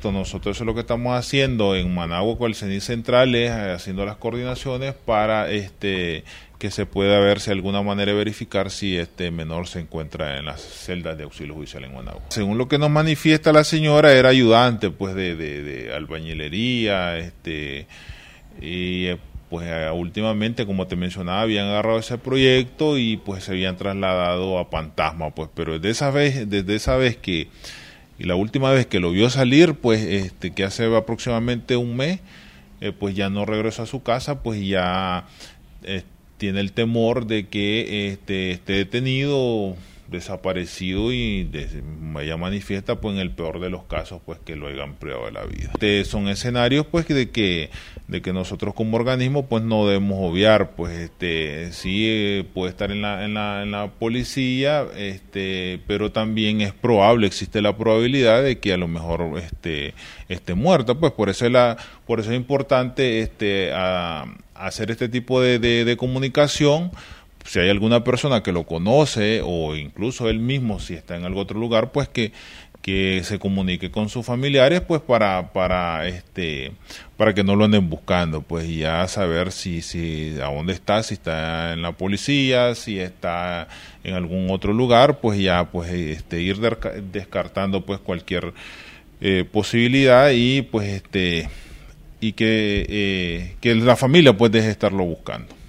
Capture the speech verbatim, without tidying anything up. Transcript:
correcto. Nosotros eso es lo que estamos haciendo en Managua con el C E N I Central, es haciendo las coordinaciones para este que se pueda ver si de alguna manera verificar si este menor se encuentra en las celdas de auxilio judicial en Managua. Según lo que nos manifiesta la señora, era ayudante pues de, de, de albañilería, este y pues últimamente, como te mencionaba, habían agarrado ese proyecto y pues se habían trasladado a Fantasma, pues, pero desde esa vez, desde esa vez que, y la última vez que lo vio salir, pues, este, que hace aproximadamente un mes, eh, pues ya no regresó a su casa, pues ya eh, tiene el temor de que este, esté detenido, desaparecido y de, ella manifiesta pues en el peor de los casos pues que lo hayan privado de la vida. Este, son escenarios pues de que de que nosotros como organismo pues no debemos obviar, pues este sí eh, puede estar en la en la en la policía, este pero también es probable, existe la probabilidad de que a lo mejor este esté muerta, pues por eso es la por eso es importante este a, a hacer este tipo de, de, de comunicación. Si hay alguna persona que lo conoce o incluso él mismo si está en algún otro lugar, pues que que se comunique con sus familiares pues para para este para que no lo anden buscando, pues y ya saber si si a dónde está, si está en la policía, si está en algún otro lugar, pues ya pues este ir descartando pues cualquier eh, posibilidad y pues este y que eh, que la familia pues deje de estarlo buscando.